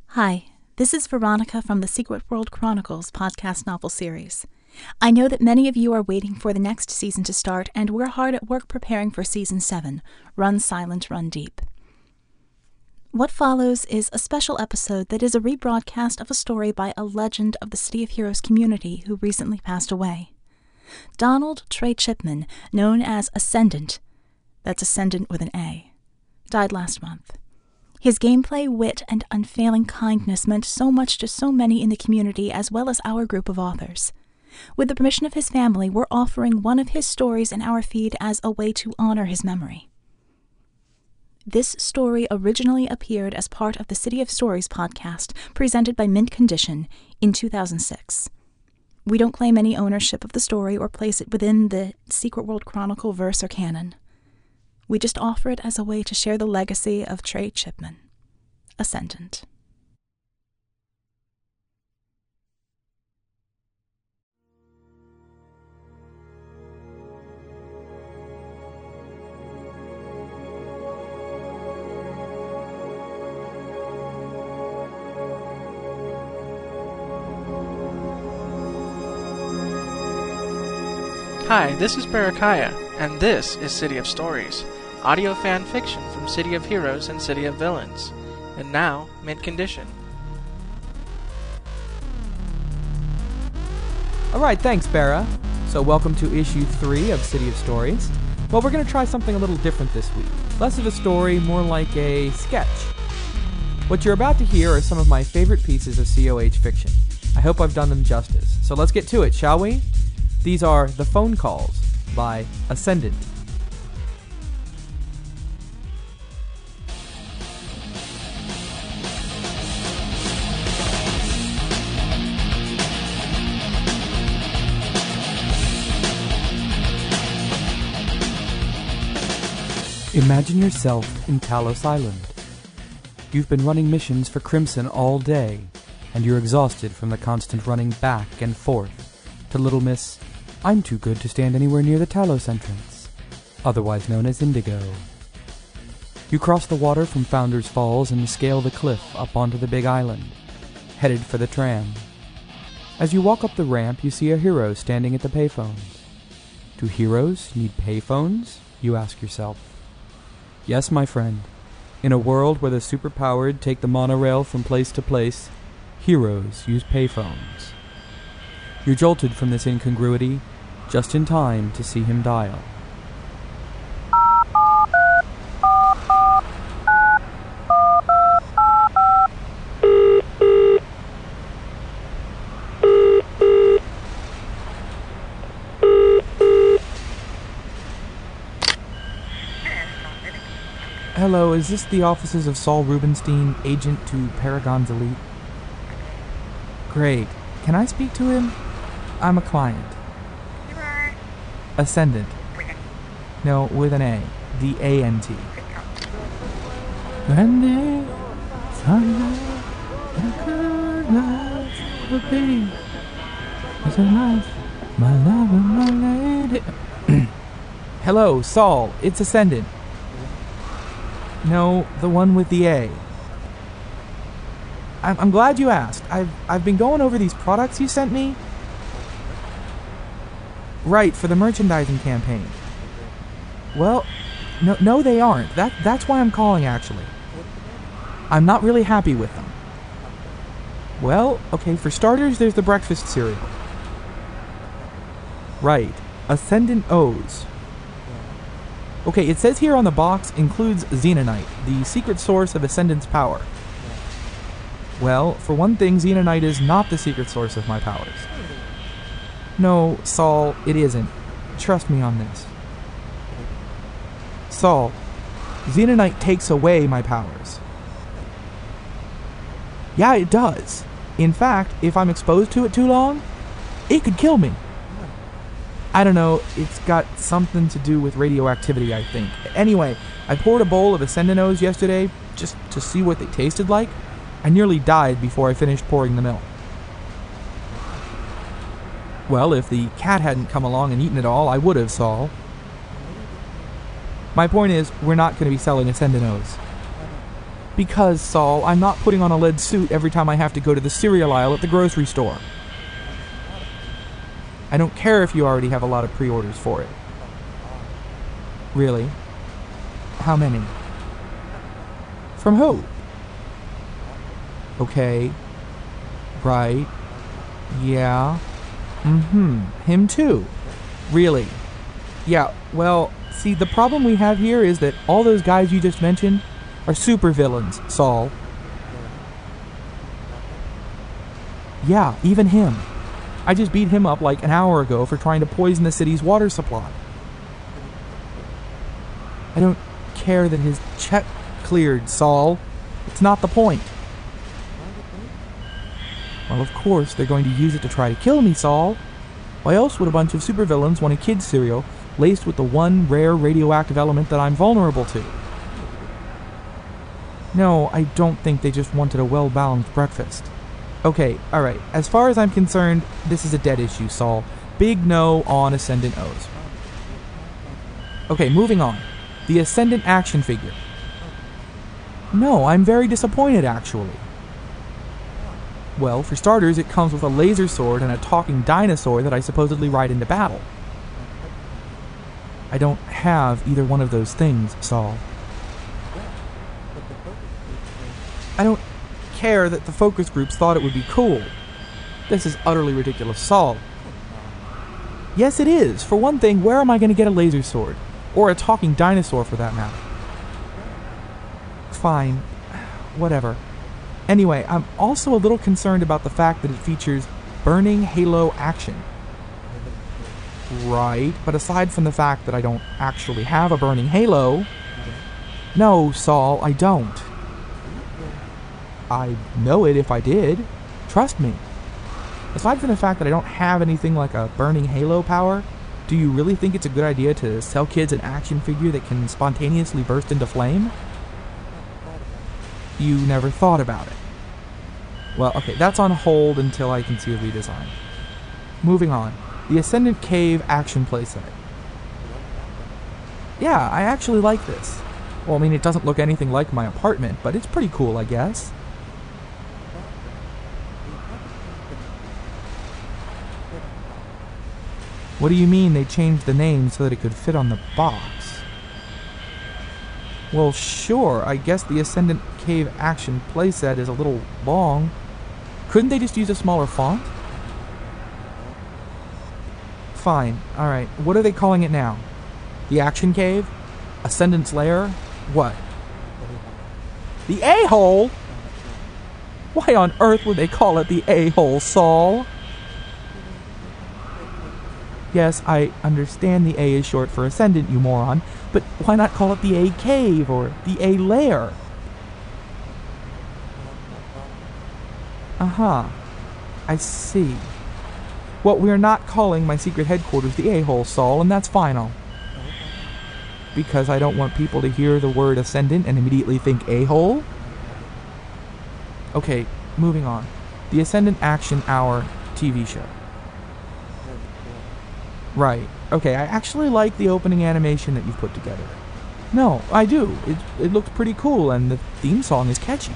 Hi, this is Veronica from the Secret World Chronicles podcast novel series. I know that many of you are waiting for the next season to start, and we're hard at work preparing for Season 7, Run Silent, Run Deep. What follows is a special episode that is a rebroadcast of a story by a legend of the City of Heroes community who recently passed away. Donald Trey Chipman, known as Ascendant, that's Ascendant with an A, died last month. His gameplay, wit, and unfailing kindness meant so much to so many in the community as well as our group of authors. With the permission of his family, we're offering one of his stories in our feed as a way to honor his memory. This story originally appeared as part of the City of Stories podcast presented by Mint Condition in 2006. We don't claim any ownership of the story or place it within the Secret World Chronicle verse or canon. We just offer it as a way to share the legacy of Trey Chipman, Ascendant. Hi, this is Barakaya, and this is City of Stories, audio fan fiction from City of Heroes and City of Villains, and now, Mint Condition. Alright, thanks, Bara. So welcome to issue 3 of City of Stories. Well, we're going to try something a little different this week. Less of a story, more like a sketch. What you're about to hear are some of my favorite pieces of COH fiction. I hope I've done them justice. So let's get to it, shall we? These are The Phone Calls by Ascendant. Imagine yourself in Talos Island. You've been running missions for Crimson all day, and you're exhausted from the constant running back and forth to Little Miss, I'm too good to stand anywhere near the Talos entrance, otherwise known as Indigo. You cross the water from Founders Falls and scale the cliff up onto the big island, headed for the tram. As you walk up the ramp, you see a hero standing at the payphones. Do heroes need payphones? You ask yourself. Yes, my friend. In a world where the superpowered take the monorail from place to place, heroes use payphones. You're jolted from this incongruity, just in time to see him dial. Hello, is this the offices of Saul Rubenstein, agent to Paragon's Elite? Great. Can I speak to him? I'm a client. Ascendant. No, with an A. D-A-N-T. Wendy, Sunday, a good life would be. It's a life, my love and my lady. Hello, Saul. It's Ascendant. No, the one with the A. I'm glad you asked. I've been going over these products you sent me. Right, for the merchandising campaign. Well, no they aren't. That's why I'm calling, actually. I'm not really happy with them. Well, okay, for starters, there's the breakfast cereal. Right, Ascendant O's. Okay, it says here on the box, includes Xenonite, the secret source of Ascendant's power. Well, for one thing, Xenonite is not the secret source of my powers. No, Saul, it isn't. Trust me on this. Saul, Xenonite takes away my powers. Yeah, it does. In fact, if I'm exposed to it too long, it could kill me. I don't know, it's got something to do with radioactivity, I think. Anyway, I poured a bowl of Ascendanos yesterday just to see what they tasted like. I nearly died before I finished pouring the milk. Well, if the cat hadn't come along and eaten it all, I would have, Saul. My point is, we're not going to be selling Ascendanos. Because, Saul, I'm not putting on a lead suit every time I have to go to the cereal aisle at the grocery store. I don't care if you already have a lot of pre-orders for it. Really? How many? From who? Okay. Right. Yeah. Him too. Really? Yeah, well, see, the problem we have here is that all those guys you just mentioned are supervillains, Saul. Yeah, even him. I just beat him up like an hour ago for trying to poison the city's water supply. I don't care that his check cleared, Saul. It's not the point. Well, of course, they're going to use it to try to kill me, Saul. Why else would a bunch of supervillains want a kid's cereal laced with the one rare radioactive element that I'm vulnerable to? No, I don't think they just wanted a well-balanced breakfast. Okay, alright, as far as I'm concerned, this is a dead issue, Saul. Big no on Ascendant O's. Okay, moving on. The Ascendant action figure. No, I'm very disappointed, actually. Well, for starters, it comes with a laser sword and a talking dinosaur that I supposedly ride into battle. I don't have either one of those things, Saul. I don't care that the focus groups thought it would be cool. This is utterly ridiculous, Saul. Yes, it is. For one thing, where am I going to get a laser sword? Or a talking dinosaur, for that matter? Fine. Whatever. Anyway, I'm also a little concerned about the fact that it features burning halo action. Right, but aside from the fact that I don't actually have a burning halo... No, Saul, I don't. I'd know it if I did. Trust me. Aside from the fact that I don't have anything like a burning halo power, do you really think it's a good idea to sell kids an action figure that can spontaneously burst into flame? You never thought about it. Well, okay, that's on hold until I can see a redesign. Moving on. The Ascendant Cave action playset. Yeah, I actually like this. Well, I mean, it doesn't look anything like my apartment, but it's pretty cool, I guess. What do you mean they changed the name so that it could fit on the box? Well, sure, I guess the Ascendant Cave action playset is a little long. Couldn't they just use a smaller font? Fine, alright. What are they calling it now? The Action Cave? Ascendant's Lair? What? The A-hole? Why on earth would they call it the A-hole, Saul? Yes, I understand the A is short for Ascendant, you moron, but why not call it the A-Cave or the A-Lair? Uh-huh. I see. Well, we're not calling my secret headquarters the A-hole, Saul, and that's final. Because I don't want people to hear the word Ascendant and immediately think A-hole? Okay, moving on. The Ascendant Action Hour TV show. Right. Okay, I actually like the opening animation that you've put together. No, I do. It looks pretty cool, and the theme song is catchy.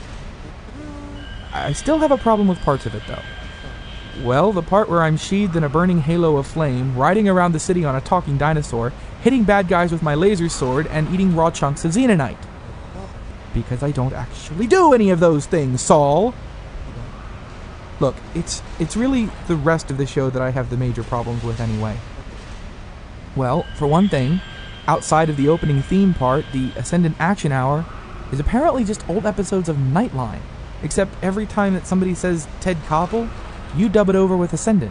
I still have a problem with parts of it, though. Well, the part where I'm sheathed in a burning halo of flame, riding around the city on a talking dinosaur, hitting bad guys with my laser sword, and eating raw chunks of xenonite. Because I don't actually do any of those things, Saul! Look, it's really the rest of the show that I have the major problems with anyway. Well, for one thing, outside of the opening theme part, the Ascendant Action Hour is apparently just old episodes of Nightline, except every time that somebody says Ted Koppel, you dub it over with Ascendant.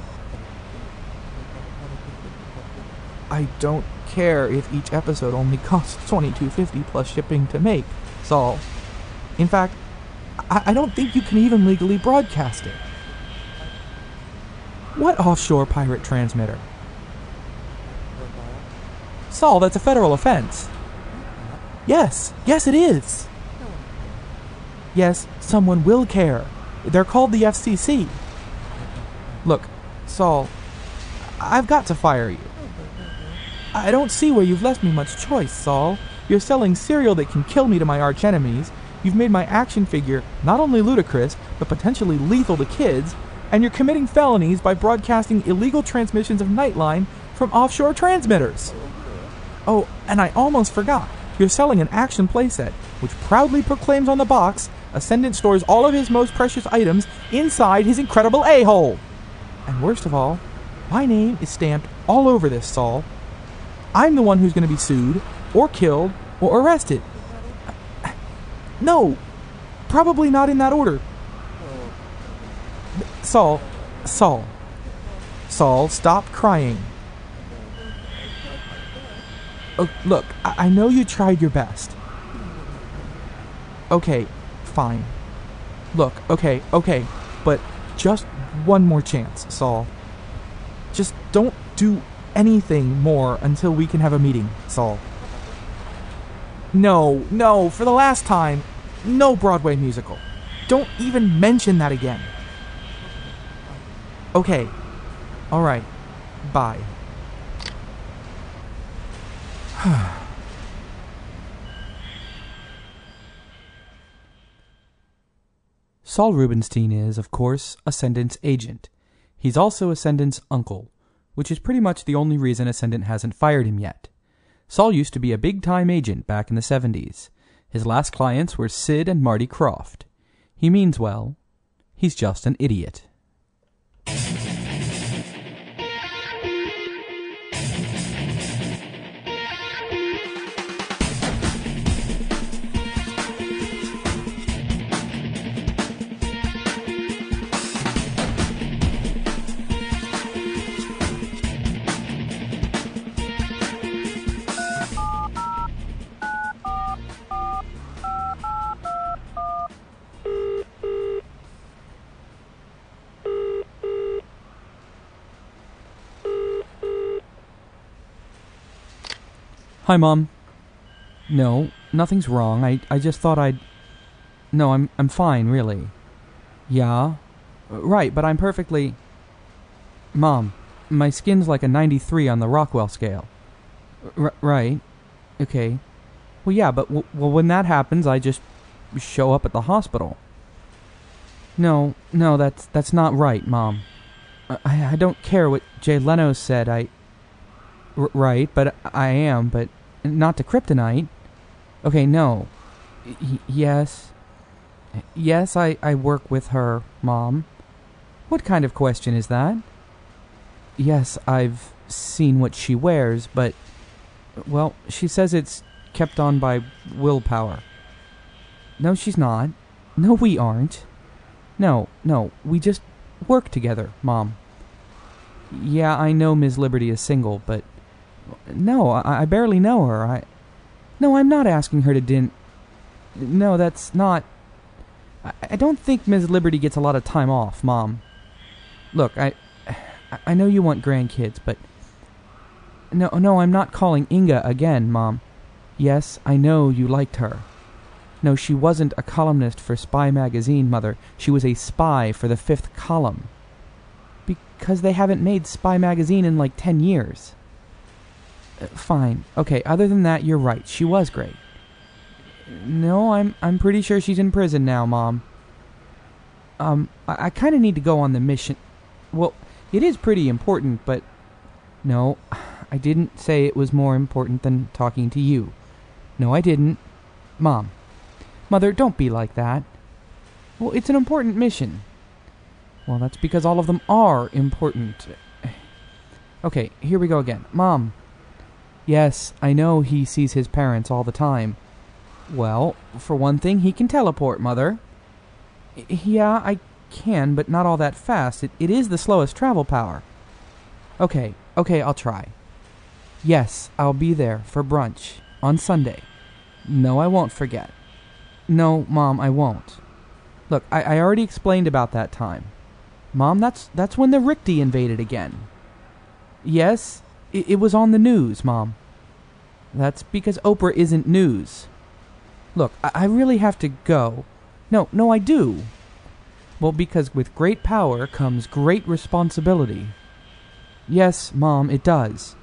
I don't care if each episode only costs $22.50 plus shipping to make, Saul. In fact, I don't think you can even legally broadcast it. What offshore pirate transmitter? Saul, that's a federal offense. Yes it is. Yes, someone will care. They're called the FCC. Look, Saul, I've got to fire you. I don't see where you've left me much choice, Saul. You're selling cereal that can kill me to my arch enemies. You've made my action figure not only ludicrous, but potentially lethal to kids, and you're committing felonies by broadcasting illegal transmissions of Nightline from offshore transmitters. Oh, and I almost forgot. You're selling an action playset, which proudly proclaims on the box, Ascendant stores all of his most precious items inside his incredible a-hole. And worst of all, my name is stamped all over this, Saul. I'm the one who's going to be sued, or killed, or arrested. No, probably not in that order. Saul, stop crying. Oh, look, I know you tried your best. Okay, fine. Look, okay, but just one more chance, Saul. Just don't do anything more until we can have a meeting, Saul. No, for the last time, no Broadway musical. Don't even mention that again. Okay, alright, bye. Saul Rubenstein is, of course, Ascendant's agent. He's also Ascendant's uncle, which is pretty much the only reason Ascendant hasn't fired him yet. Saul used to be a big-time agent back in the 70s. His last clients were Sid and Marty Krofft. He means well. He's just an idiot. Hi, Mom. No, nothing's wrong. I just thought I'd... No, I'm fine, really. Yeah? Right, but I'm perfectly... Mom, my skin's like a 93 on the Rockwell scale. Right. Okay. Well, yeah, but when that happens, I just show up at the hospital. No, that's not right, Mom. I don't care what Jay Leno said. Right, but I am, but not to kryptonite. Okay, no. Yes, I work with her, Mom. What kind of question is that? Yes, I've seen what she wears, but... Well, she says it's kept on by willpower. No, she's not. No, we aren't. No, we just work together, Mom. Yeah, I know Ms. Liberty is single, but... No, I barely know her. No, I'm not asking her to No, that's not... I don't think Ms. Liberty gets a lot of time off, Mom. Look, I know you want grandkids, but... No, I'm not calling Inga again, Mom. Yes, I know you liked her. No, she wasn't a columnist for Spy Magazine, Mother. She was a spy for the 5th column. Because they haven't made Spy Magazine in like 10 years. Fine. Okay, other than that, you're right. She was great. No, I'm pretty sure she's in prison now, Mom. I kind of need to go on the mission. Well, it is pretty important, but... No, I didn't say it was more important than talking to you. No, I didn't. Mom. Mother, don't be like that. Well, it's an important mission. Well, that's because all of them are important. Okay, here we go again. Mom. Yes, I know he sees his parents all the time. Well, for one thing, he can teleport, Mother. Yeah, I can, but not all that fast. It is the slowest travel power. Okay, I'll try. Yes, I'll be there for brunch on Sunday. No, I won't forget. No, Mom, I won't. Look, I already explained about that time. Mom, that's when the Richtie invaded again. Yes, it was on the news, Mom. That's because Oprah isn't news. Look, I really have to go. No, I do. Well, because with great power comes great responsibility. Yes, Mom, it does.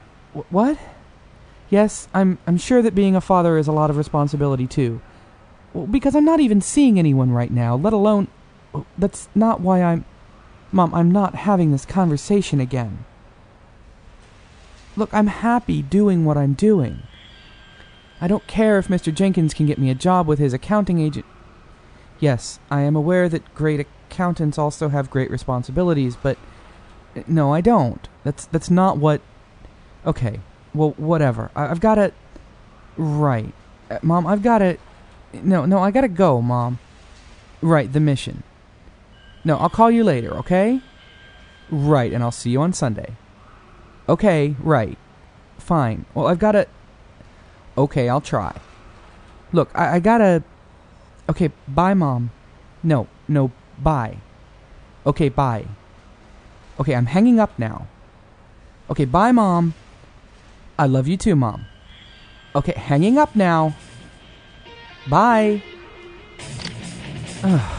What? Yes, I'm sure that being a father is a lot of responsibility, too. Well, because I'm not even seeing anyone right now, let alone... That's not why I'm... Mom, I'm not having this conversation again. Look, I'm happy doing what I'm doing. I don't care if Mr. Jenkins can get me a job with his accounting agent. Yes, I am aware that great accountants also have great responsibilities, but... No, I don't. That's not what... Okay, well, whatever. I've gotta... Right. Mom, I've gotta... No, I gotta go, Mom. Right, the mission. No, I'll call you later, okay? Right, and I'll see you on Sunday. Okay, right. Fine. Well, I've gotta... Okay, I'll try. Look, I gotta... Okay, bye, Mom. No, bye. Okay, bye. Okay, I'm hanging up now. Okay, bye, Mom. I love you too, Mom. Okay, hanging up now. Bye. Ugh.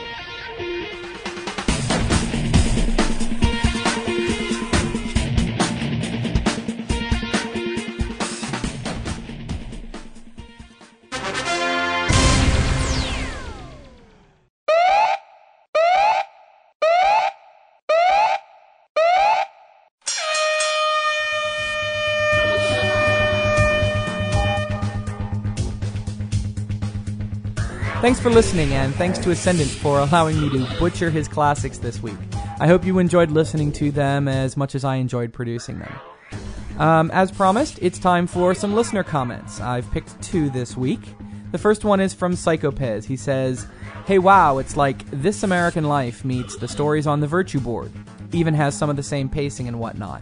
Thanks for listening, and thanks to Ascendant for allowing me to butcher his classics this week. I hope you enjoyed listening to them as much as I enjoyed producing them. As promised, it's time for some listener comments. I've picked 2 this week. The first one is from Psychopez. He says, "Hey, wow, it's like This American Life meets the stories on the Virtue Board. Even has some of the same pacing and whatnot."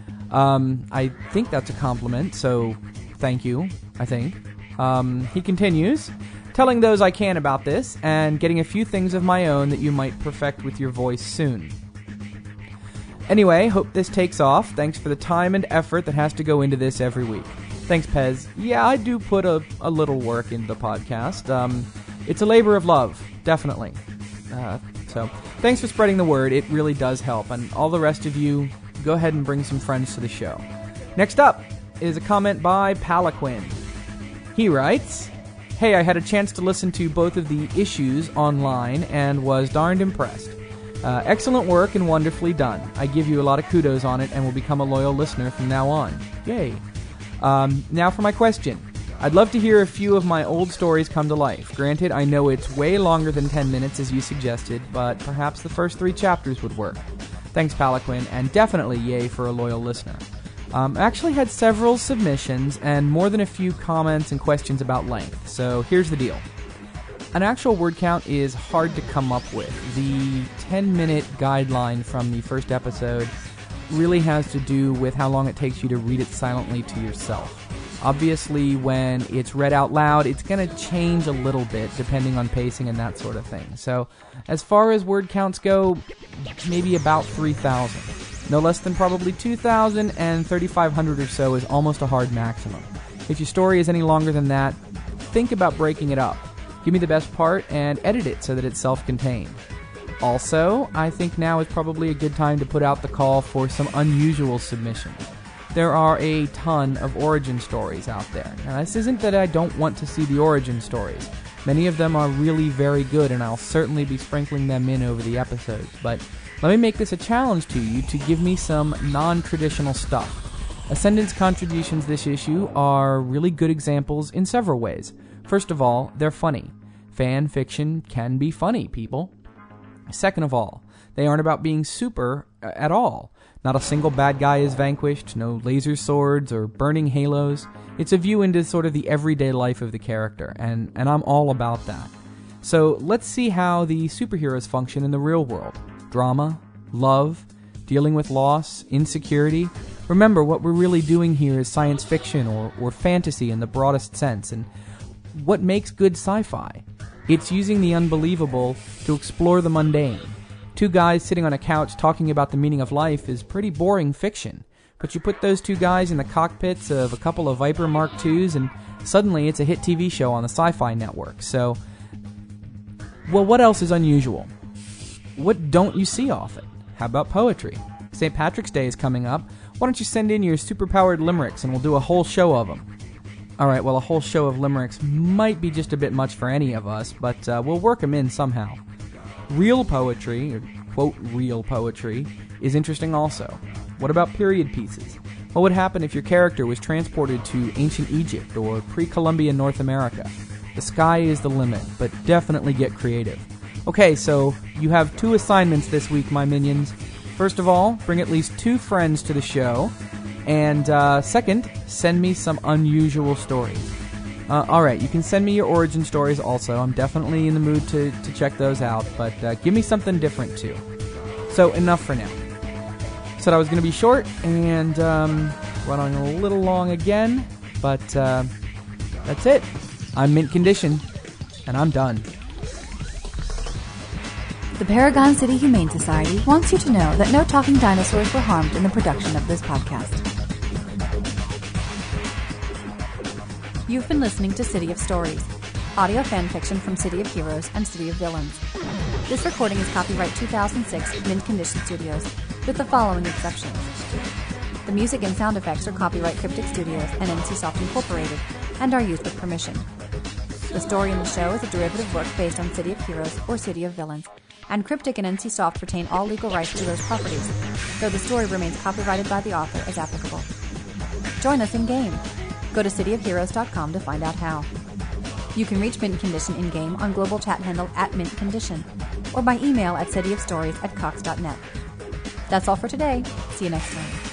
I think that's a compliment, so thank you, I think. He continues, "Telling those I can about this, and getting a few things of my own that you might perfect with your voice soon. Anyway, hope this takes off. Thanks for the time and effort that has to go into this every week." Thanks, Pez. Yeah, I do put a little work into the podcast. It's a labor of love, definitely. So, thanks for spreading the word. It really does help. And all the rest of you, go ahead and bring some friends to the show. Next up is a comment by Palaquin. He writes, "Hey, I had a chance to listen to both of the issues online and was darned impressed. Excellent work and wonderfully done. I give you a lot of kudos on it and will become a loyal listener from now on. Yay. Now for my question. I'd love to hear a few of my old stories come to life. Granted, I know it's way longer than 10 minutes as you suggested, but perhaps the first 3 chapters would work. Thanks, Palaquin, and definitely yay for a loyal listener. I actually had several submissions and more than a few comments and questions about length, so here's the deal. An actual word count is hard to come up with. The 10-minute guideline from the first episode really has to do with how long it takes you to read it silently to yourself. Obviously, when it's read out loud, it's going to change a little bit depending on pacing and that sort of thing. So, as far as word counts go, maybe about 3,000. No less than probably 2,000, and 3,500 or so is almost a hard maximum. If your story is any longer than that, think about breaking it up. Give me the best part and edit it so that it's self-contained. Also, I think now is probably a good time to put out the call for some unusual submissions. There are a ton of origin stories out there. Now, this isn't that I don't want to see the origin stories. Many of them are really very good, and I'll certainly be sprinkling them in over the episodes. But let me make this a challenge to you to give me some non-traditional stuff. Ascendant's contributions this issue are really good examples in several ways. First of all, they're funny. Fan fiction can be funny, people. Second of all, they aren't about being super at all. Not a single bad guy is vanquished, no laser swords or burning halos. It's a view into sort of the everyday life of the character, and I'm all about that. So let's see how the superheroes function in the real world. Drama, love, dealing with loss, insecurity. Remember, what we're really doing here is science fiction or fantasy in the broadest sense, and what makes good sci-fi? It's using the unbelievable to explore the mundane. 2 guys sitting on a couch talking about the meaning of life is pretty boring fiction, but you put those 2 guys in the cockpits of a couple of Viper Mark IIs and suddenly it's a hit TV show on the Sci-Fi Network. So, well, what else is unusual? What don't you see often? How about poetry? St. Patrick's Day is coming up. Why don't you send in your superpowered limericks and we'll do a whole show of them? Alright, well, a whole show of limericks might be just a bit much for any of us, but we'll work them in somehow. Real poetry, or quote, real poetry, is interesting also. What about period pieces? What would happen if your character was transported to ancient Egypt or pre-Columbian North America? The sky is the limit, but definitely get creative. Okay, so you have 2 assignments this week, my minions. First of all, bring at least 2 friends to the show. And second, send me some unusual stories. Alright, you can send me your origin stories also. I'm definitely in the mood to check those out, but give me something different too. So, enough for now. Said I was going to be short, and running a little long again, but that's it. I'm Mint Condition, and I'm done. The Paragon City Humane Society wants you to know that no talking dinosaurs were harmed in the production of this podcast. You've been listening to City of Stories, audio fan fiction from City of Heroes and City of Villains. This recording is copyright 2006 Mint Condition Studios, with the following exceptions. The music and sound effects are copyright Cryptic Studios and NCSoft Incorporated, and are used with permission. The story in the show is a derivative work based on City of Heroes or City of Villains, and Cryptic and NCSoft retain all legal rights to those properties, though the story remains copyrighted by the author as applicable. Join us in-game. Go to cityofheroes.com to find out how. You can reach Mint Condition in-game on global chat handle @MintCondition, or by email at cityofstories@cox.net. That's all for today. See you next time.